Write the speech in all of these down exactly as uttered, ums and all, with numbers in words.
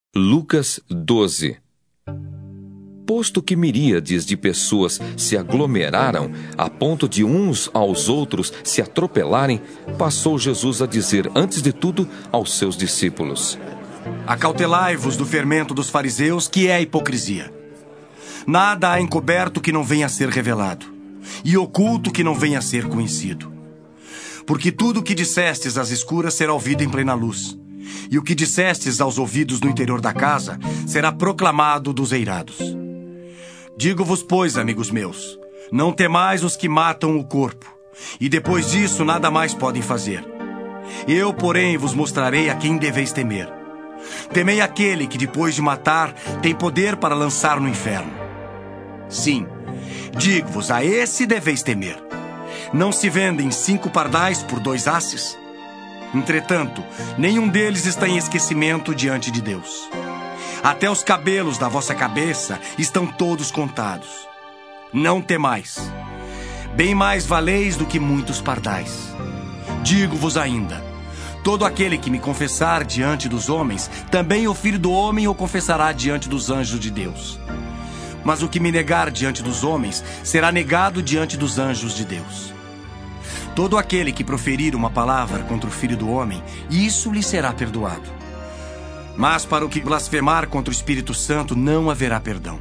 Lucas doze. Posto que miríades de pessoas se aglomeraram a ponto de uns aos outros se atropelarem, passou Jesus a dizer, antes de tudo, aos seus discípulos: Acautelai-vos do fermento dos fariseus, que é a hipocrisia. Nada há encoberto que não venha a ser revelado, e oculto que não venha a ser conhecido. Porque tudo o que dissestes às escuras será ouvido em plena luz, e o que dissestes aos ouvidos no interior da casa será proclamado dos eirados. Digo-vos, pois, amigos meus, não temais os que matam o corpo, e depois disso nada mais podem fazer. Eu, porém, vos mostrarei a quem deveis temer. Temei aquele que, depois de matar, tem poder para lançar no inferno. Sim, digo-vos, a esse deveis temer. Não se vendem cinco pardais por dois asses? Entretanto, nenhum deles está em esquecimento diante de Deus. Até os cabelos da vossa cabeça estão todos contados. Não temais. Bem mais valeis do que muitos pardais. Digo-vos ainda, todo aquele que me confessar diante dos homens, também o Filho do Homem o confessará diante dos anjos de Deus. Mas o que me negar diante dos homens, será negado diante dos anjos de Deus. Todo aquele que proferir uma palavra contra o Filho do Homem, isso lhe será perdoado. Mas para o que blasfemar contra o Espírito Santo, não haverá perdão.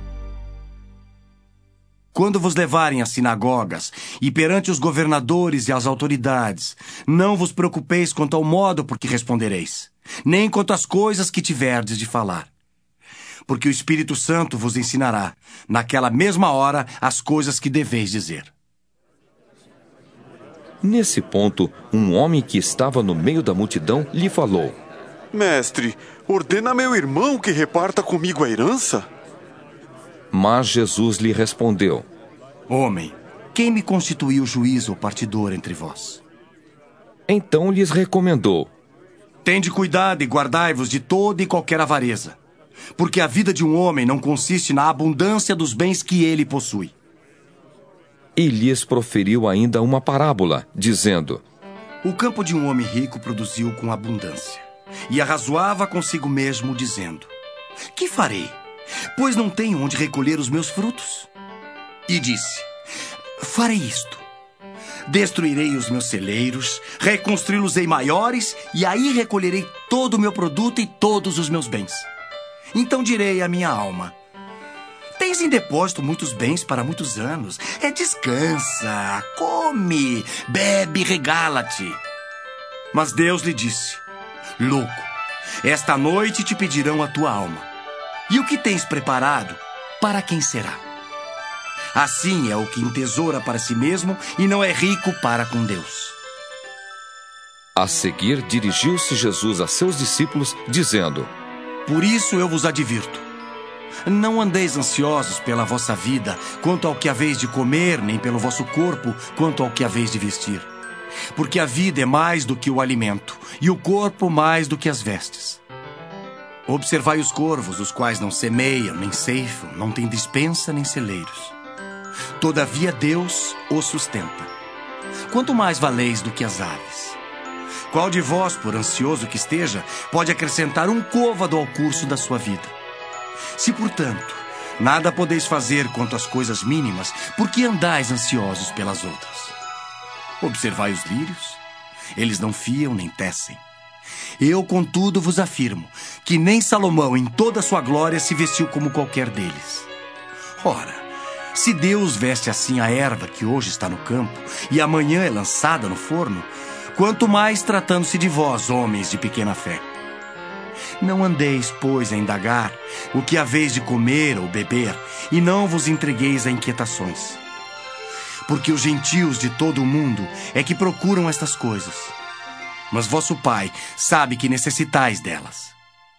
Quando vos levarem às sinagogas e perante os governadores e as autoridades, não vos preocupeis quanto ao modo por que respondereis, nem quanto às coisas que tiverdes de falar. Porque o Espírito Santo vos ensinará, naquela mesma hora, as coisas que deveis dizer. Nesse ponto, um homem que estava no meio da multidão lhe falou: Mestre, ordena a meu irmão que reparta comigo a herança. Mas Jesus lhe respondeu: Homem, quem me constituiu juiz ou partidor entre vós? Então lhes recomendou: Tende cuidado e guardai-vos de toda e qualquer avareza, porque a vida de um homem não consiste na abundância dos bens que ele possui. E lhes proferiu ainda uma parábola, dizendo: O campo de um homem rico produziu com abundância, e arrazoava consigo mesmo, dizendo: Que farei? Pois não tenho onde recolher os meus frutos. E disse: Farei isto. Destruirei os meus celeiros, reconstruí-los-ei maiores, e aí recolherei todo o meu produto e todos os meus bens. Então direi à minha alma: Tens em depósito muitos bens para muitos anos. É, descansa, come, bebe, regala-te. Mas Deus lhe disse: Louco, esta noite te pedirão a tua alma. E o que tens preparado, para quem será? Assim é o que entesoura para si mesmo e não é rico para com Deus. A seguir, dirigiu-se Jesus a seus discípulos, dizendo: Por isso eu vos advirto. Não andeis ansiosos pela vossa vida, quanto ao que haveis de comer, nem pelo vosso corpo, quanto ao que haveis de vestir. Porque a vida é mais do que o alimento, e o corpo mais do que as vestes. Observai os corvos, os quais não semeiam, nem ceifam, não têm despensa, nem celeiros. Todavia Deus os sustenta. Quanto mais valeis do que as aves? Qual de vós, por ansioso que esteja, pode acrescentar um côvado ao curso da sua vida? Se, portanto, nada podeis fazer quanto às coisas mínimas, por que andais ansiosos pelas outras? Observai os lírios. Eles não fiam nem tecem. Eu, contudo, vos afirmo que nem Salomão, em toda a sua glória, se vestiu como qualquer deles. Ora, se Deus veste assim a erva que hoje está no campo e amanhã é lançada no forno, quanto mais tratando-se de vós, homens de pequena fé. Não andeis, pois, a indagar o que haveis de comer ou beber, e não vos entregueis a inquietações. Porque os gentios de todo o mundo é que procuram estas coisas. Mas vosso Pai sabe que necessitais delas.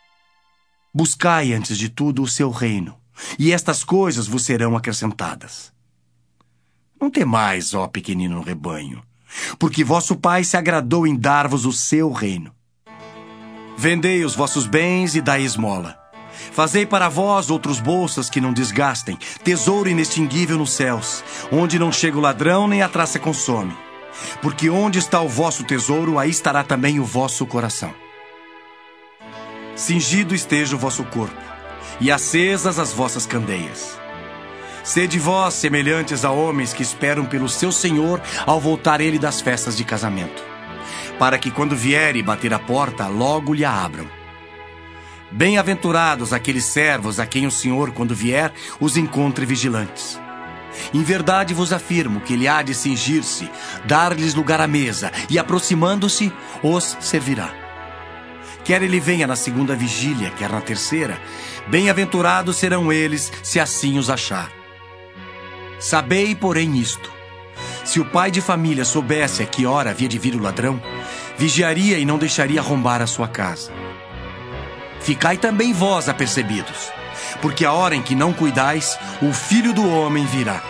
Buscai, antes de tudo, o seu reino, e estas coisas vos serão acrescentadas. Não temais, ó pequenino rebanho, porque vosso Pai se agradou em dar-vos o seu reino. Vendei os vossos bens e dai esmola. Fazei para vós outros bolsas que não desgastem, tesouro inextinguível nos céus, onde não chega o ladrão nem a traça consome. Porque onde está o vosso tesouro, aí estará também o vosso coração. Cingido esteja o vosso corpo, e acesas as vossas candeias. Sede vós semelhantes a homens que esperam pelo seu Senhor ao voltar ele das festas de casamento, para que quando vier e bater a porta, logo lhe a abram. Bem-aventurados aqueles servos a quem o Senhor, quando vier, os encontre vigilantes. Em verdade vos afirmo que ele há de cingir-se, dar-lhes lugar à mesa, e aproximando-se, os servirá. Quer ele venha na segunda vigília, quer na terceira, bem-aventurados serão eles, se assim os achar. Sabei, porém, isto: se o pai de família soubesse a que hora havia de vir o ladrão, vigiaria e não deixaria arrombar a sua casa. Ficai também vós apercebidos, porque a hora em que não cuidais, o Filho do Homem virá.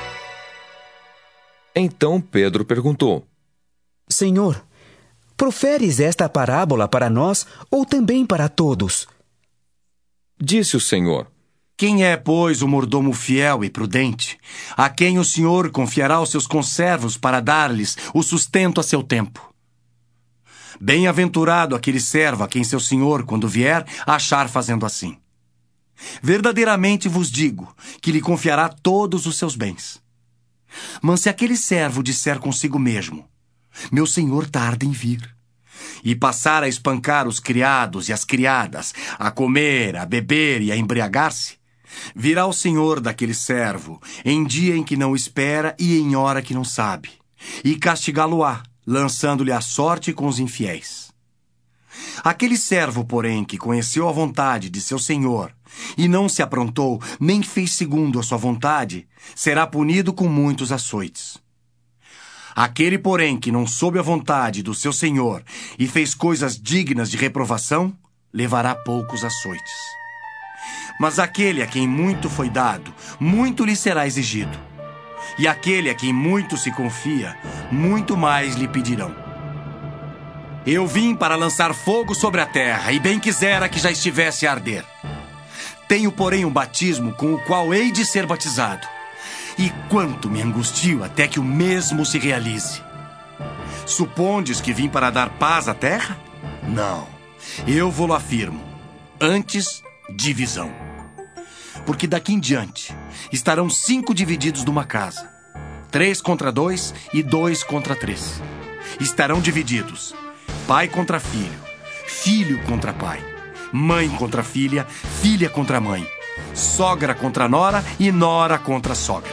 Então Pedro perguntou: Senhor, proferes esta parábola para nós ou também para todos? Disse o Senhor: Quem é, pois, o mordomo fiel e prudente, a quem o Senhor confiará os seus conservos para dar-lhes o sustento a seu tempo? Bem-aventurado aquele servo a quem seu senhor, quando vier, achar fazendo assim. Verdadeiramente vos digo que lhe confiará todos os seus bens. Mas se aquele servo disser consigo mesmo: meu senhor tarda em vir, e passar a espancar os criados e as criadas, a comer, a beber e a embriagar-se, virá o senhor daquele servo em dia em que não espera e em hora que não sabe, e castigá-lo-á, lançando-lhe a sorte com os infiéis. Aquele servo, porém, que conheceu a vontade de seu senhor e não se aprontou, nem fez segundo a sua vontade, será punido com muitos açoites. Aquele, porém, que não soube a vontade do seu senhor e fez coisas dignas de reprovação, levará poucos açoites. Mas aquele a quem muito foi dado, muito lhe será exigido. E aquele a quem muito se confia, muito mais lhe pedirão. Eu vim para lançar fogo sobre a terra, e bem quisera que já estivesse a arder. Tenho, porém, um batismo com o qual hei de ser batizado. E quanto me angustio até que o mesmo se realize. Supondes que vim para dar paz à terra? Não, eu vou-lo afirmo. Antes, divisão. Porque daqui em diante estarão cinco divididos numa casa, três contra dois e dois contra três. Estarão divididos pai contra filho, filho contra pai, mãe contra filha, filha contra mãe, sogra contra nora e nora contra sogra.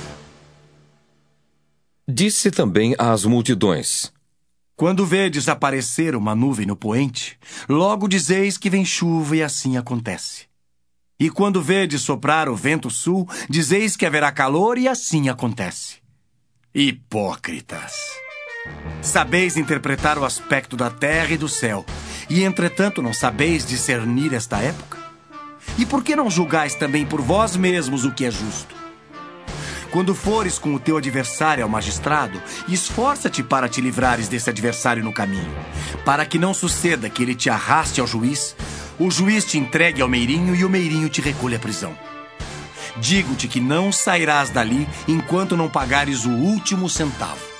Disse também às multidões: Quando vedes aparecer uma nuvem no poente, logo dizeis que vem chuva, e assim acontece. E quando vedes soprar o vento sul, dizeis que haverá calor, e assim acontece. Hipócritas! Sabeis interpretar o aspecto da terra e do céu, e entretanto não sabeis discernir esta época? E por que não julgais também por vós mesmos o que é justo? Quando fores com o teu adversário ao magistrado, esforça-te para te livrares desse adversário no caminho, para que não suceda que ele te arraste ao juiz, o juiz te entregue ao meirinho e o meirinho te recolha à prisão. Digo-te que não sairás dali enquanto não pagares o último centavo.